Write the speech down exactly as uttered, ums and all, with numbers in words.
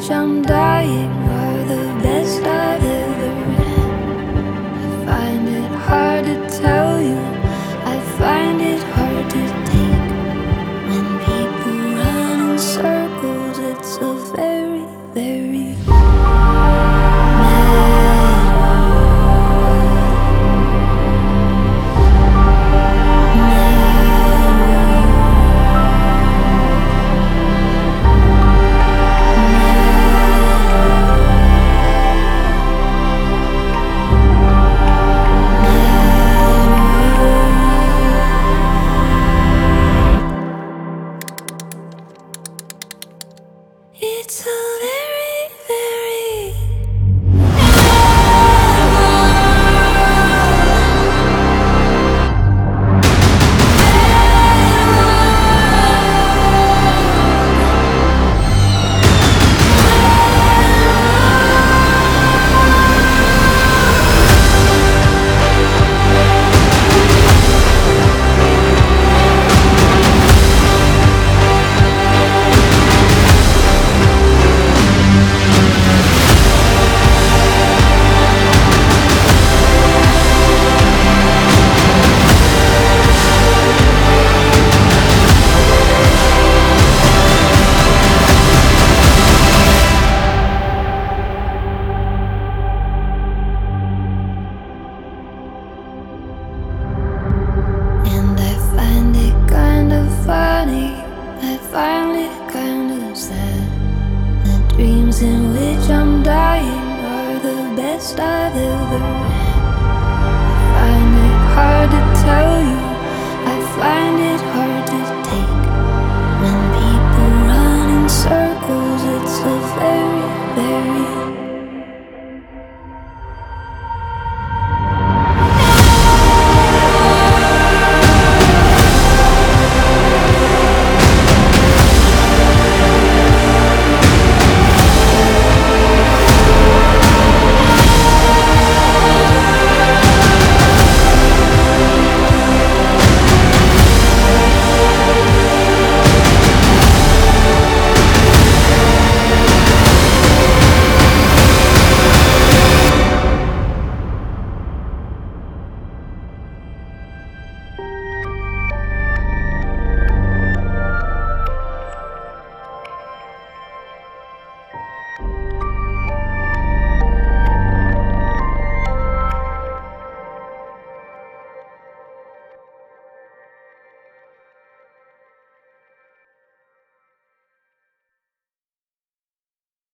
which I'm dying are the best I've ever had. I find it hard to tell you, I find it hard to take. When people run in circles, it's a very, very it's a very, very And I find it kind of funny, I find it kind of sad. The dreams in which I'm dying are the best I've ever had. I find it hard to tell you, I find it hard